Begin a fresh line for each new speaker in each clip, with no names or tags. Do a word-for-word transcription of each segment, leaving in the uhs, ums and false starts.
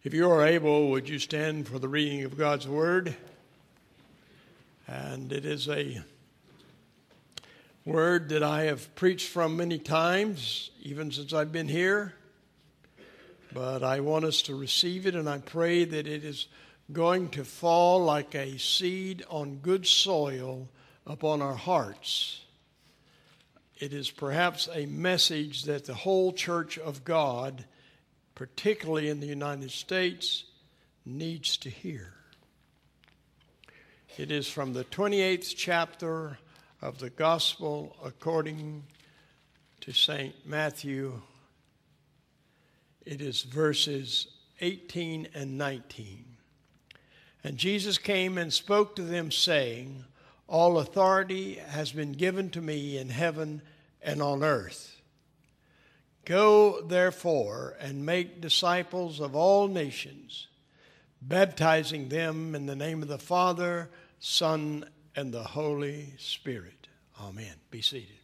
If you are able, would you stand for the reading of God's Word? And it is a word that I have preached from many times, even since I've been here. But I want us to receive it, and I pray that it is going to fall like a seed on good soil upon our hearts. It is perhaps a message that the whole church of God, particularly in the United States, needs to hear. It is from the twenty-eighth chapter of the Gospel according to Saint Matthew. It is verses eighteen and nineteen. And Jesus came and spoke to them, saying, "All authority has been given to me in heaven and on earth. Go, therefore, and make disciples of all nations, baptizing them in the name of the Father, Son, and the Holy Spirit." Amen. Be seated.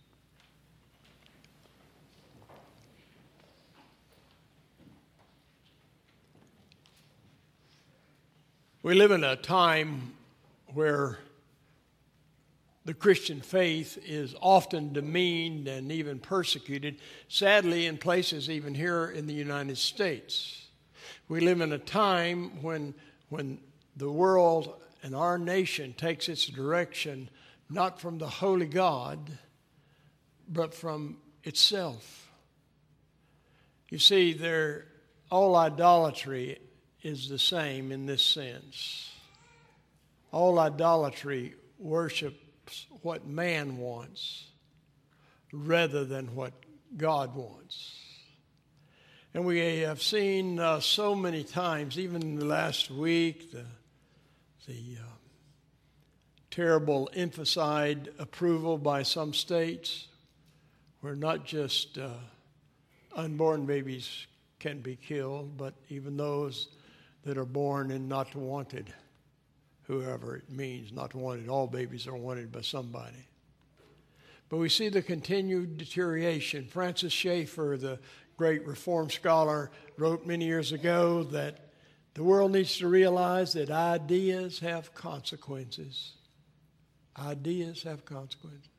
We live in a time where the Christian faith is often demeaned and even persecuted, sadly, in places even here in the United States. We live in a time when, when the world and our nation takes its direction not from the holy God, but from itself. You see, there, all idolatry is the same in this sense. All idolatry worships what man wants rather than what God wants. And we have seen uh, so many times, even in the last week, the, the uh, terrible infanticide approval by some states where not just uh, unborn babies can be killed, but even those that are born and not wanted. Whoever it means, not wanted. All babies are wanted by somebody. But we see the continued deterioration. Francis Schaeffer, the great Reformed scholar, wrote many years ago that the world needs to realize that ideas have consequences. Ideas have consequences.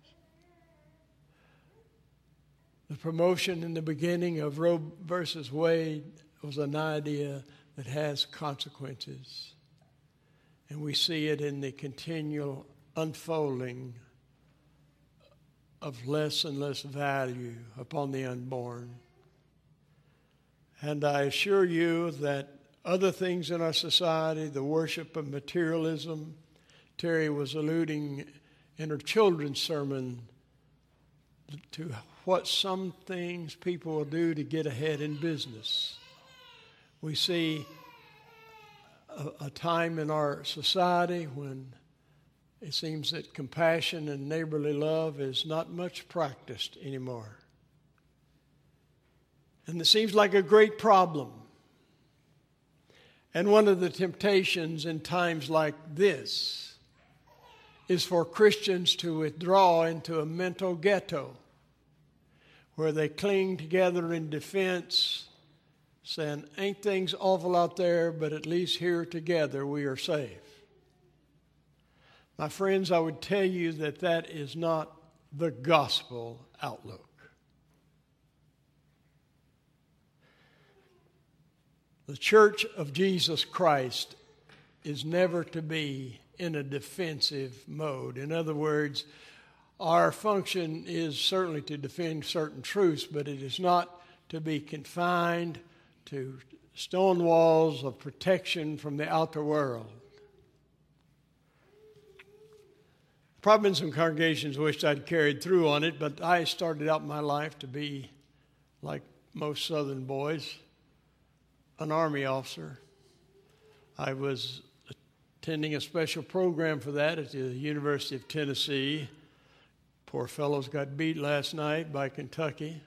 The promotion in the beginning of Roe versus Wade was an idea that has consequences. And we see it in the continual unfolding of less and less value upon the unborn. And I assure you that other things in our society, the worship of materialism, Terry was alluding in her children's sermon to what some things people will do to get ahead in business. We see a, a time in our society when it seems that compassion and neighborly love is not much practiced anymore. And it seems like a great problem. And one of the temptations in times like this is for Christians to withdraw into a mental ghetto where they cling together in defense, saying, ain't things awful out there, but at least here together we are safe. My friends, I would tell you that that is not the gospel outlook. The Church of Jesus Christ is never to be in a defensive mode. In other words, our function is certainly to defend certain truths, but it is not to be confined to stone walls of protection from the outer world. Probably in some congregations wished I'd carried through on it, but I started out my life to be, like most Southern boys, an Army officer. I was attending a special program for that at the University of Tennessee. Poor fellows got beat last night by Kentucky.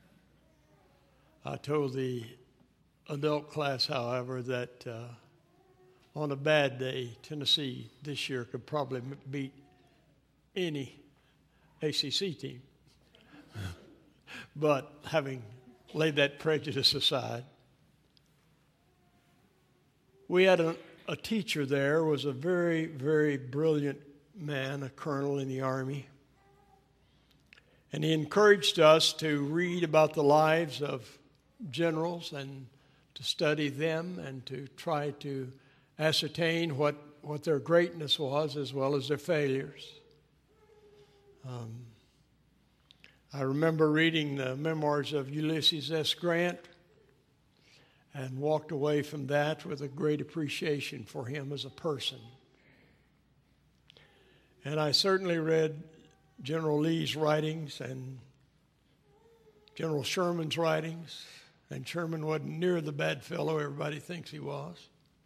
I told the adult class, however, that uh, on a bad day, Tennessee this year could probably beat any A C C team. But having laid that prejudice aside, we had a, a teacher there, was a very, very brilliant man, a colonel in the Army. And he encouraged us to read about the lives of generals and to study them and to try to ascertain what, what their greatness was as well as their failures. Um, I remember reading the memoirs of Ulysses S. Grant and walked away from that with a great appreciation for him as a person. And I certainly read General Lee's writings and General Sherman's writings, and Sherman wasn't near the bad fellow everybody thinks he was.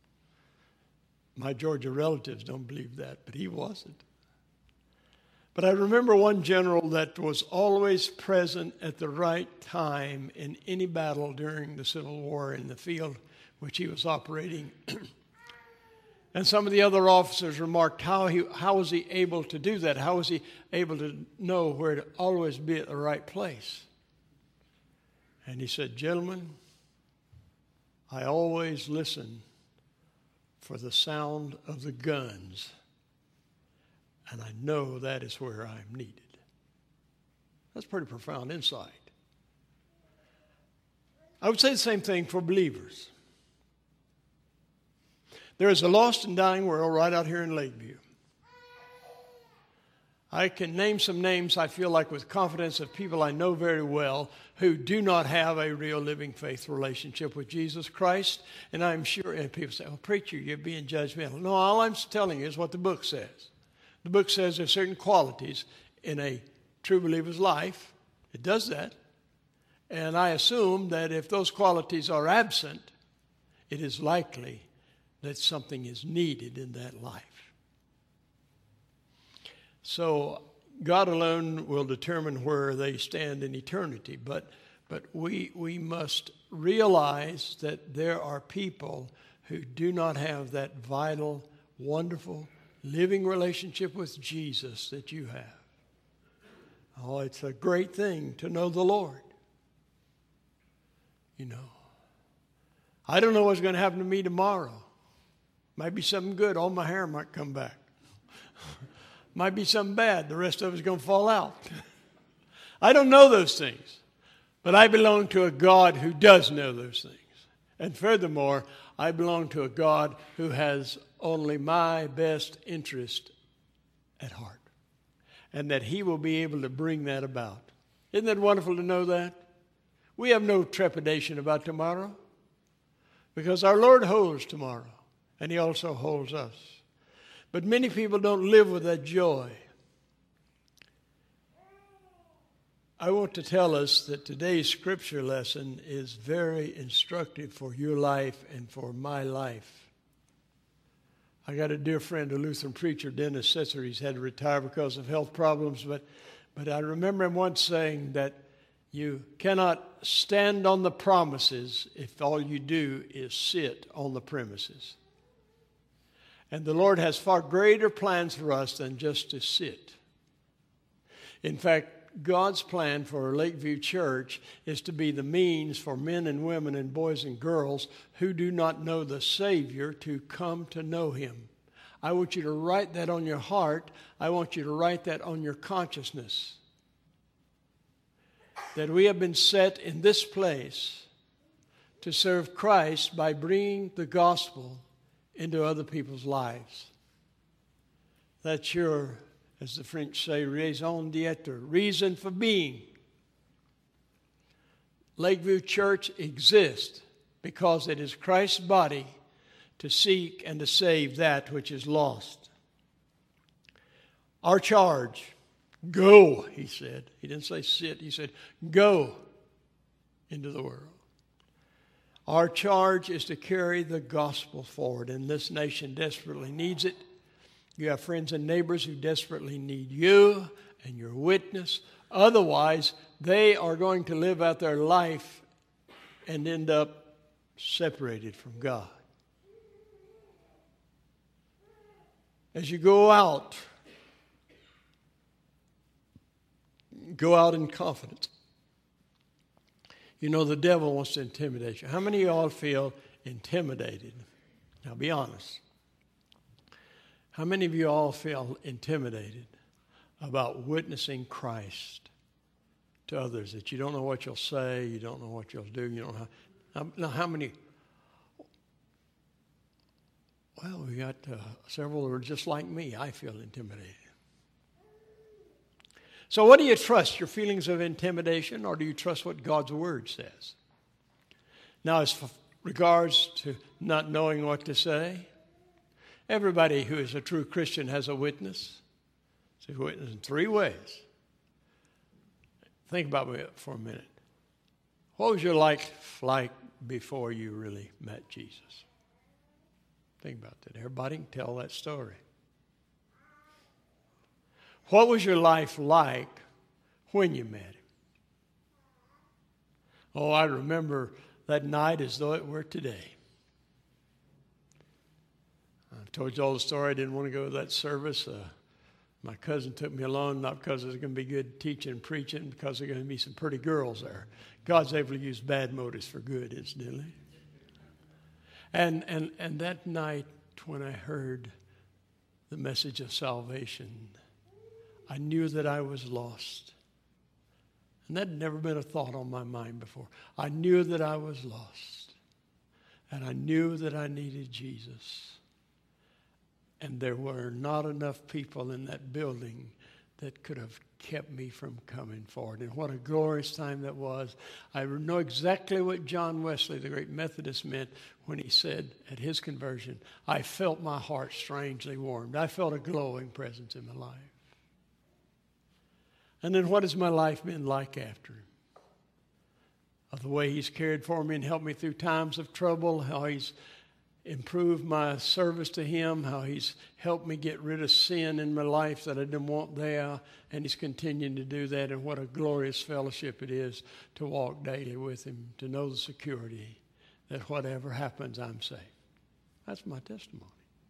My Georgia relatives don't believe that, but he wasn't. But I remember one general that was always present at the right time in any battle during the Civil War in the field which he was operating. And some of the other officers remarked, how he how was he able to do that? How was he able to know where to always be at the right place? And he said, gentlemen, I always listen for the sound of the guns, and I know that is where I'm needed. That's pretty profound insight. I would say the same thing for believers. There is a lost and dying world right out here in Lakeview. I can name some names, I feel like, with confidence of people I know very well who do not have a real living faith relationship with Jesus Christ. And I'm sure, and people say, oh, preacher, you're being judgmental. No, all I'm telling you is what the book says. The book says there's certain qualities in a true believer's life. It does that. And I assume that if those qualities are absent, it is likely that something is needed in that life. So God alone will determine where they stand in eternity, but but we we must realize that there are people who do not have that vital, wonderful, living relationship with Jesus that you have. Oh, it's a great thing to know the Lord. You know, I don't know what's going to happen to me tomorrow. Might be something good. All my hair might come back. Might be something bad. The rest of it's going to fall out. I don't know those things. But I belong to a God who does know those things. And furthermore, I belong to a God who has only my best interest at heart. And that he will be able to bring that about. Isn't that wonderful to know that? We have no trepidation about tomorrow. Because our Lord holds tomorrow. And he also holds us. But many people don't live with that joy. I want to tell us that today's scripture lesson is very instructive for your life and for my life. I got a dear friend, a Lutheran preacher, Dennis Setzer. He's had to retire because of health problems, but, but I remember him once saying that you cannot stand on the promises if all you do is sit on the premises. And the Lord has far greater plans for us than just to sit. In fact, God's plan for Lakeview Church is to be the means for men and women and boys and girls who do not know the Savior to come to know him. I want you to write that on your heart. I want you to write that on your consciousness. That we have been set in this place to serve Christ by bringing the gospel into other people's lives. That's your, as the French say, raison d'être, reason for being. Lakeview Church exists because it is Christ's body to seek and to save that which is lost. Our charge, go, he said. He didn't say sit, he said, go into the world. Our charge is to carry the gospel forward, and this nation desperately needs it. You have friends and neighbors who desperately need you and your witness. Otherwise, they are going to live out their life and end up separated from God. As you go out, go out in confidence. You know, the devil wants to intimidate you. How many of y'all feel intimidated? Now be honest. How many of you all feel intimidated about witnessing Christ to others, that you don't know what you'll say, you don't know what you'll do, you don't know how. Now, how many? Well, we got uh, several who are just like me. I feel intimidated. So what do you trust, your feelings of intimidation, or do you trust what God's Word says? Now, as regards to not knowing what to say, everybody who is a true Christian has a witness. It's a witness in three ways. Think about it for a minute. What was your life like before you really met Jesus? Think about that. Everybody can tell that story. What was your life like when you met him? Oh, I remember that night as though it were today. I told you all the story. I didn't want to go to that service. Uh, my cousin took me along, not because it was going to be good teaching and preaching, because there are going to be some pretty girls there. God's able to use bad motives for good, incidentally. And, and, and that night when I heard the message of salvation, I knew that I was lost. And that had never been a thought on my mind before. I knew that I was lost. And I knew that I needed Jesus. And there were not enough people in that building that could have kept me from coming forward. And what a glorious time that was. I know exactly what John Wesley, the great Methodist, meant when he said at his conversion, I felt my heart strangely warmed. I felt a glowing presence in my life. And then what has my life been like after him? Of the way he's cared for me and helped me through times of trouble, how he's improved my service to him, how he's helped me get rid of sin in my life that I didn't want there, and he's continuing to do that. And what a glorious fellowship it is to walk daily with him, to know the security that whatever happens, I'm safe. That's my testimony.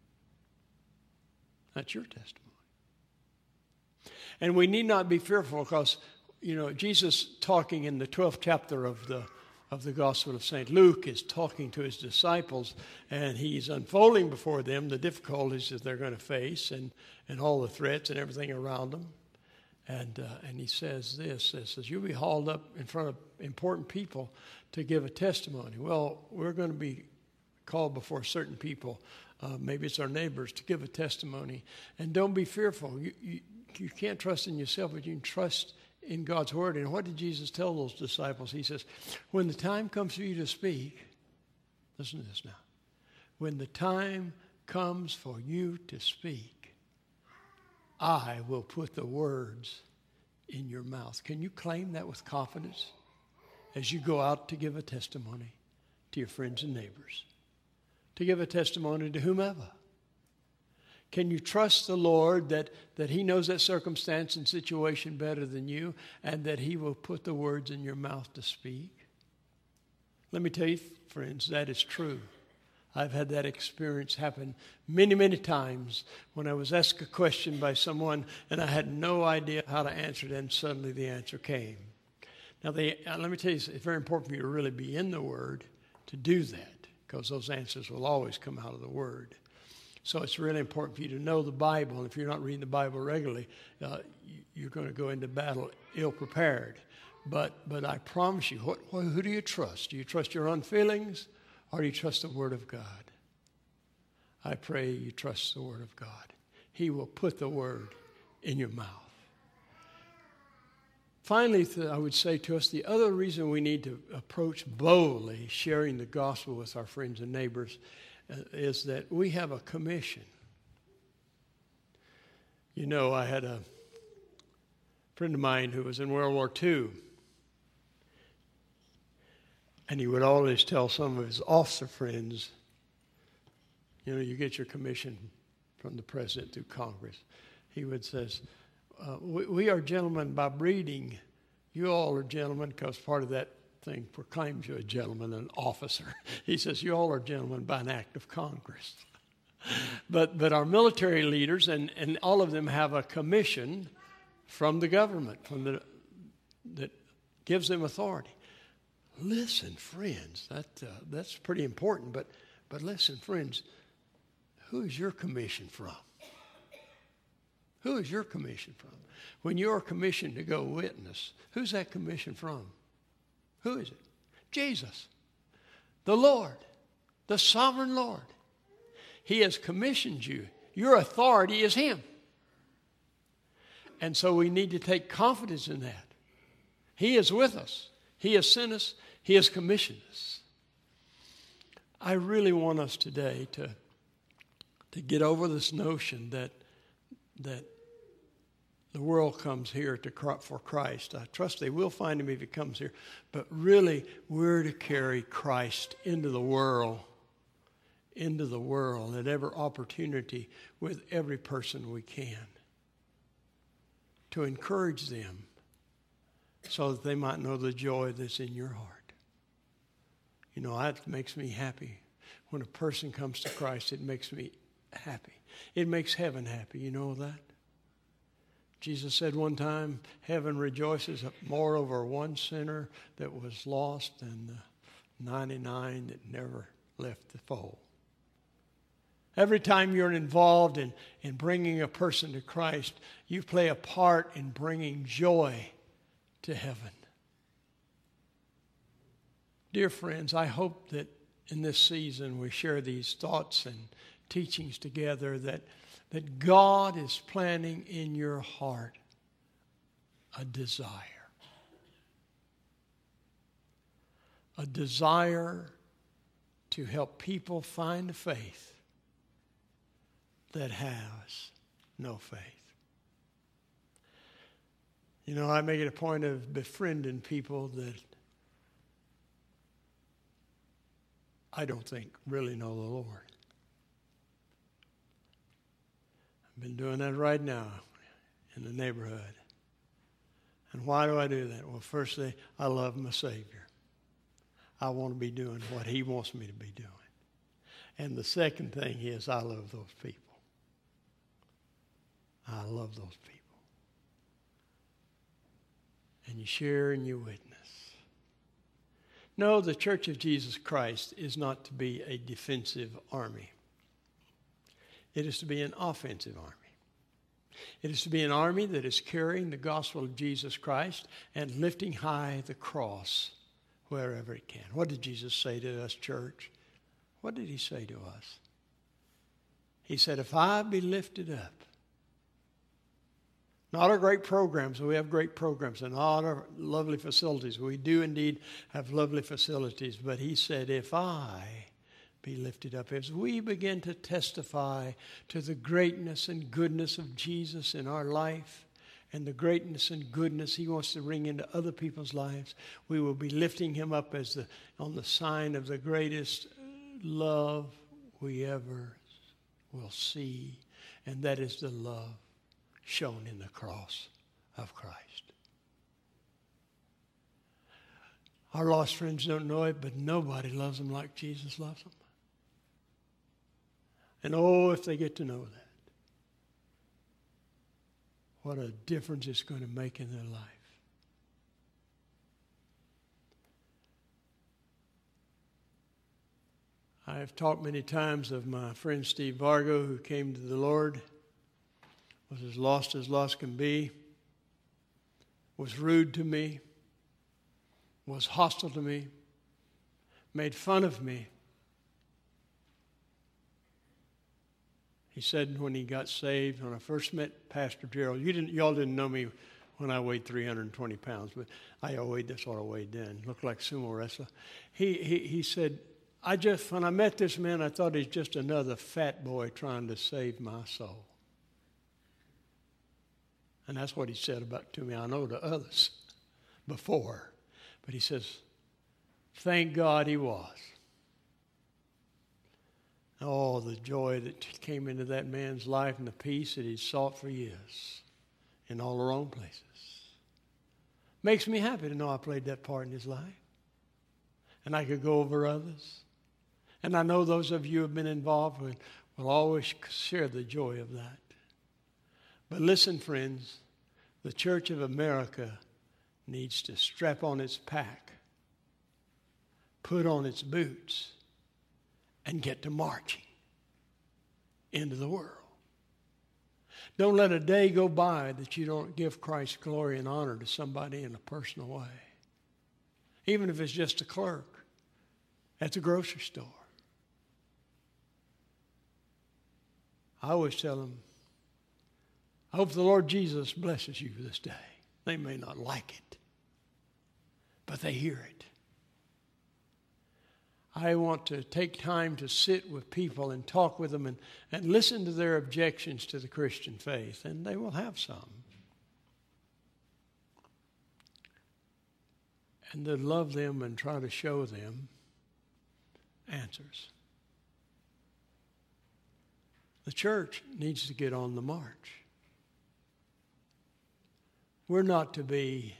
That's your testimony. And we need not be fearful because, you know, Jesus talking in the twelfth chapter of the of the Gospel of Saint Luke is talking to his disciples, and he's unfolding before them the difficulties that they're going to face and, and all the threats and everything around them. And uh, and he says this, he says, you'll be hauled up in front of important people to give a testimony. Well, we're going to be called before certain people, uh, maybe it's our neighbors, to give a testimony. And don't be fearful. You, you, you can't trust in yourself, but you can trust in God's Word. And what did Jesus tell those disciples? He says, when the time comes for you to speak, listen to this now. When the time comes for you to speak, I will put the words in your mouth. Can you claim that with confidence as you go out to give a testimony to your friends and neighbors, to give a testimony to whomever? Can you trust the Lord that, that he knows that circumstance and situation better than you, and that he will put the words in your mouth to speak? Let me tell you, friends, that is true. I've had that experience happen many, many times when I was asked a question by someone and I had no idea how to answer it, and suddenly the answer came. Now, they, uh, let me tell you, it's very important for you to really be in the Word to do that, because those answers will always come out of the Word. So it's really important for you to know the Bible. And if you're not reading the Bible regularly, uh, you're going to go into battle ill-prepared. But but I promise you, what, who do you trust? Do you trust your own feelings, or do you trust the Word of God? I pray you trust the Word of God. He will put the Word in your mouth. Finally, I would say to us, the other reason we need to approach boldly sharing the gospel with our friends and neighbors is that we have a commission. You know, I had a friend of mine who was in World War Two, and he would always tell some of his officer friends, you know, you get your commission from the president through Congress. He would say, uh, we, we are gentlemen by breeding. You all are gentlemen because part of that thing proclaims you a gentleman, an officer. He says, you all are gentlemen by an act of Congress. but but our military leaders, and, and all of them have a commission from the government, from the that gives them authority. Listen, friends, that uh, that's pretty important, but but listen, friends, who is your commission from? Who is your commission from? When you're commissioned to go witness, who's that commission from? Who is it? Jesus, the Lord, the sovereign Lord. He has commissioned you. Your authority is Him. And so we need to take confidence in that. He is with us. He has sent us. He has commissioned us. I really want us today to, to get over this notion that, that the world comes here to for Christ. I trust they will find Him if He comes here. But really, we're to carry Christ into the world, into the world at every opportunity with every person we can, to encourage them so that they might know the joy that's in your heart. You know, that makes me happy. When a person comes to Christ, it makes me happy. It makes heaven happy. You know that? Jesus said one time, heaven rejoices more over one sinner that was lost than the ninety-nine that never left the fold. Every time you're involved in, in bringing a person to Christ, you play a part in bringing joy to heaven. Dear friends, I hope that in this season we share these thoughts and teachings together, that, that God is planting in your heart a desire. A desire to help people find a faith that has no faith. You know, I make it a point of befriending people that I don't think really know the Lord. I've been doing that right now in the neighborhood. And why do I do that? Well, firstly, I love my Savior. I want to be doing what He wants me to be doing. And the second thing is I love those people. I love those people. And you share and you witness. No, the Church of Jesus Christ is not to be a defensive army. It is to be an offensive army. It is to be an army that is carrying the gospel of Jesus Christ and lifting high the cross wherever it can. What did Jesus say to us, church? What did He say to us? He said, if I be lifted up, not our great programs, we have great programs and all our lovely facilities. We do indeed have lovely facilities. But He said, if I be lifted up, as we begin to testify to the greatness and goodness of Jesus in our life and the greatness and goodness He wants to bring into other people's lives, we will be lifting Him up as the on the sign of the greatest love we ever will see. And that is the love shown in the cross of Christ. Our lost friends don't know it, but nobody loves them like Jesus loves them. And oh, if they get to know that, what a difference it's going to make in their life. I have talked many times of my friend Steve Vargo, who came to the Lord, was as lost as lost can be, was rude to me, was hostile to me, made fun of me. He said when he got saved, when I first met Pastor Gerald, you didn't, y'all didn't know me when I weighed three hundred twenty pounds, but I weighed, that's what I weighed then, looked like a sumo wrestler. He, he, he said, I just, when I met this man, I thought he's just another fat boy trying to save my soul. And that's what he said about to me. I know to others before. But he says, thank God he was. Oh, the joy that came into that man's life and the peace that he sought for years in all the wrong places. Makes me happy to know I played that part in his life. And I could go over others. And I know those of you who have been involved will, will always share the joy of that. But listen, friends, the Church of America needs to strap on its pack, put on its boots, and get to marching. into the world. Don't let a day go by that you don't give Christ glory and honor to somebody in a personal way. Even if it's just a clerk at the grocery store. I always tell them, I hope the Lord Jesus blesses you this day. They may not like it, but they hear it. I want to take time to sit with people and talk with them and, and listen to their objections to the Christian faith, and they will have some. And to love them and try to show them answers. The church needs to get on the march. We're not to be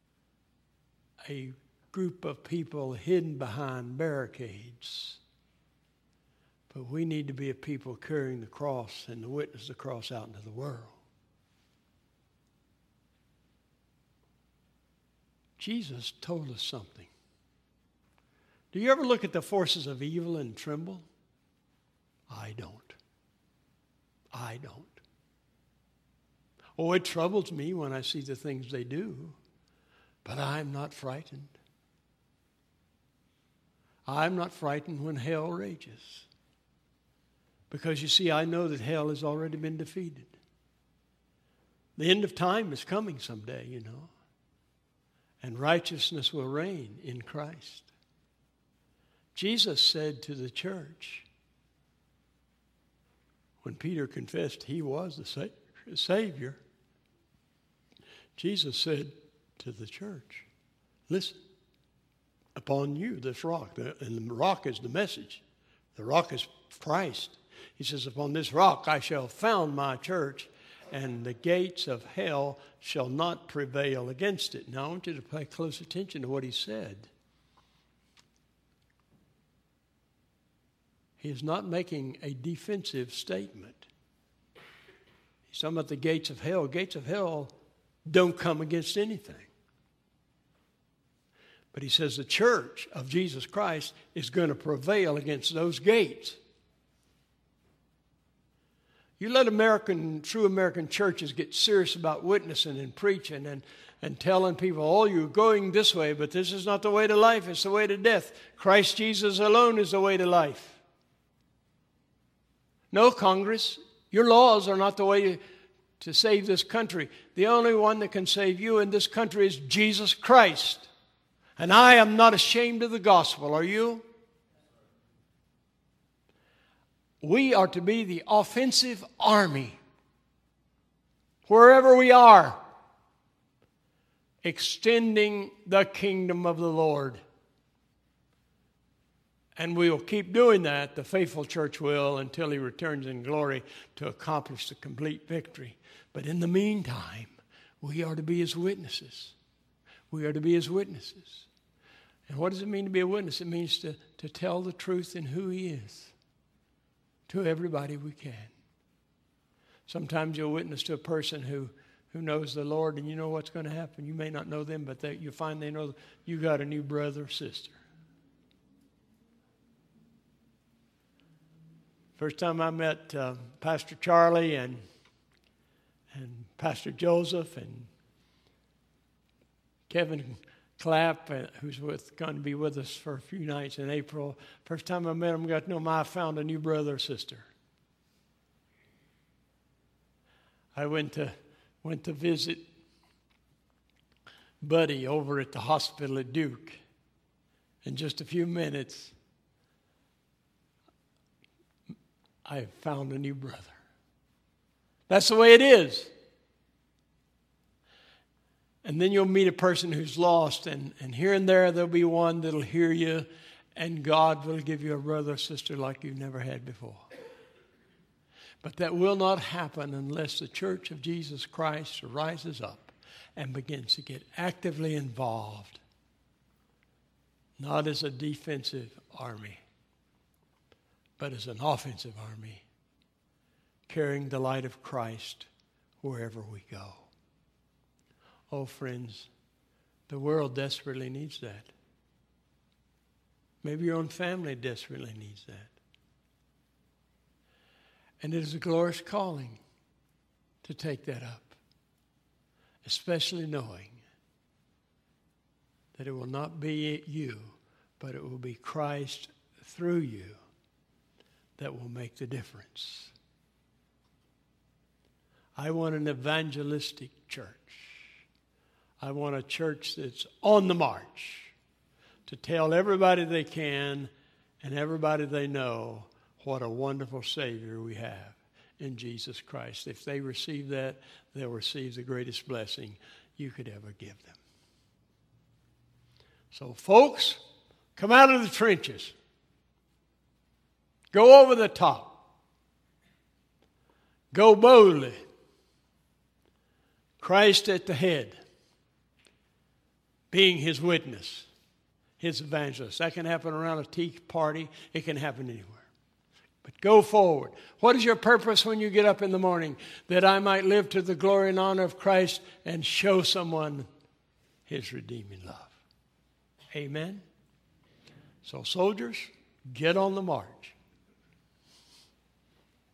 a group of people hidden behind barricades, but we need to be a people carrying the cross and the witness of the cross out into the world. Jesus told us something. Do you ever look at the forces of evil and tremble? I don't. I don't. Oh, it troubles me when I see the things they do, but I'm not frightened. I'm not frightened when hell rages. Because you see, I know that hell has already been defeated. The end of time is coming someday, you know. And righteousness will reign in Christ. Jesus said to the church, when Peter confessed he was the Savior, Jesus said to the church, listen, upon you, this rock, and the rock is the message. The rock is Christ. He says, upon this rock I shall found my church, and the gates of hell shall not prevail against it. Now I want you to pay close attention to what he said. He is not making a defensive statement. He's talking about the gates of hell. Gates of hell don't come against anything. But he says the church of Jesus Christ is going to prevail against those gates. You let American, true American churches get serious about witnessing and preaching and, and telling people, oh, you're going this way, but this is not the way to life, it's the way to death. Christ Jesus alone is the way to life. No, Congress, your laws are not the way to save this country. The only one that can save you in this country is Jesus Christ. And I am not ashamed of the gospel, are you? We are to be the offensive army, wherever we are, extending the kingdom of the Lord. And we will keep doing that, the faithful church will, until he returns in glory to accomplish the complete victory. But in the meantime, we are to be his witnesses. We are to be his witnesses. And what does it mean to be a witness? It means to, to tell the truth in who he is to everybody we can. Sometimes you'll witness to a person who, who knows the Lord, and you know what's going to happen. You may not know them, but they, you find they know you got a new brother or sister. First time I met uh, Pastor Charlie and and Pastor Joseph and Kevin Clapp, uh, who's with, going to be with us for a few nights in April. First time I met him, got to know him, I found a new brother or sister. I went to went to visit Buddy over at the hospital at Duke. In just a few minutes, I found a new brother. That's the way it is. And then you'll meet a person who's lost, and, and here and there there'll be one that'll hear you, and God will give you a brother or sister like you've never had before. But that will not happen unless the church of Jesus Christ rises up and begins to get actively involved, not as a defensive army, but as an offensive army, carrying the light of Christ wherever we go. Oh, friends, the world desperately needs that. Maybe your own family desperately needs that. And it is a glorious calling to take that up, especially knowing that it will not be you, but it will be Christ through you that will make the difference. I want an evangelistic church. I want a church that's on the march to tell everybody they can and everybody they know what a wonderful Savior we have in Jesus Christ. If they receive that, they'll receive the greatest blessing you could ever give them. So, folks, come out of the trenches. Go over the top. Go boldly. Christ at the head, being his witness, his evangelist. That can happen around a tea party. It can happen anywhere. But go forward. What is your purpose when you get up in the morning? That I might live to the glory and honor of Christ and show someone his redeeming love. Amen. So soldiers, get on the march.